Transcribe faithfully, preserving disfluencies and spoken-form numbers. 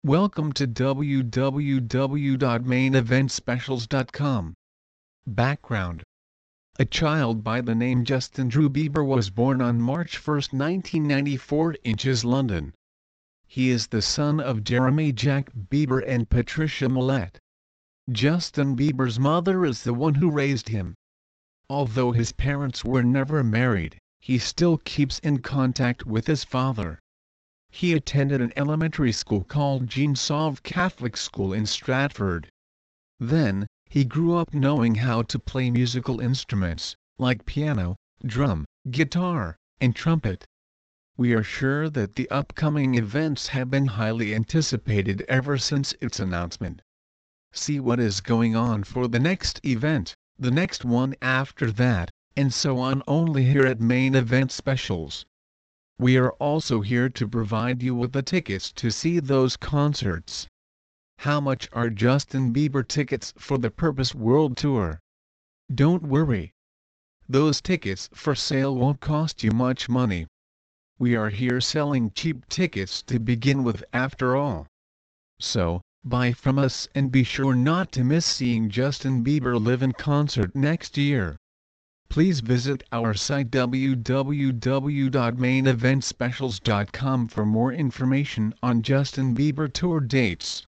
Welcome to w w w dot main event specials dot com. Background: a child by the name Justin Drew Bieber was born on March first nineteen ninety-four in Chis, London. He is the son of Jeremy Jack Bieber and Patricia Millette. Justin Bieber's mother is the one who raised him. Although his parents were never married, he still keeps in contact with his father. He attended an elementary school called Jean Sauve Catholic School in Stratford. Then, he grew up knowing how to play musical instruments, like piano, drum, guitar, and trumpet. We are sure that the upcoming events have been highly anticipated ever since its announcement. See what is going on for the next event, the next one after that, and so on only here at Main Event Specials. We are also here to provide you with the tickets to see those concerts. How much are Justin Bieber tickets for the Purpose World Tour? Don't worry. Those tickets for sale won't cost you much money. We are here selling cheap tickets to begin with after all. So, buy from us and be sure not to miss seeing Justin Bieber live in concert next year. Please visit our site w w w dot main event specials dot com for more information on Justin Bieber tour dates.